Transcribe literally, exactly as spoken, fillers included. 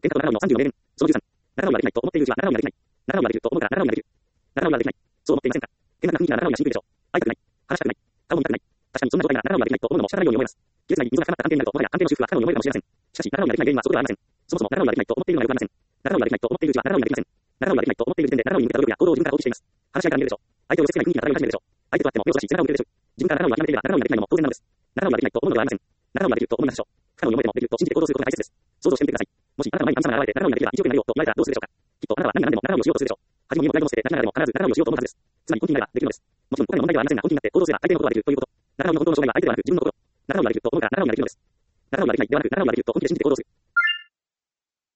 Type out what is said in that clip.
喧嘩と仲直りのさんじゅうよねん。そのじゅうさん。仲直りはできないと思っているうちは仲直りはできない。仲直りはできると思うから仲直りはできる。仲直りはできない。そう思っていませんか。険悪な雰囲気なら仲直りはしにくいでしょう。会いたくない。話したくない。顔も見たくない。確かにそんな状態なら仲直りはできないと思うのも仕方ないように思います。切れない溝が深まった関係になると、もはや関係の修復は不可能に思えるかもしれません。しかし、仲直りができない原因はそこではありません。そもそも仲直りができないと思っているのがよくありません。仲直りができないと思っているうちは仲直りができません。仲直りができないと思っている時点で仲直りに向けた努力や行動を自分から放棄しています。話し合いから見えるでしょう。相手を寄せ付けない雰囲気が漂い始めるでしょう。相手と会っても目をそらし背中を向けるでしょう。自分から仲直りを諦めていれば仲直りができないのも当然なのです。仲直りができないと思うのではありません。仲直りができると思いますでしょう。不可能に思えてもできると信じて行動することが大切です。想像してみてください。もしあなたの前に神様が現れて仲直りができれば一億円になるよと言われたらどうするでしょうか。きっとあなたは何が何でも仲直りをしようとするでしょう。恥も身もプライドも捨てて何が何でも必ず仲直りをしようと思うはずです。つまり本気になればできるのです。もちろんお金の問題ではありませんが本気になって行動すれば相手のことができるということ。仲直りの本当の障害は相手ではなく自分の心。仲直りができると思うから仲直りができるのです。仲直りができないではなく仲直りができると本気で信じて行動する。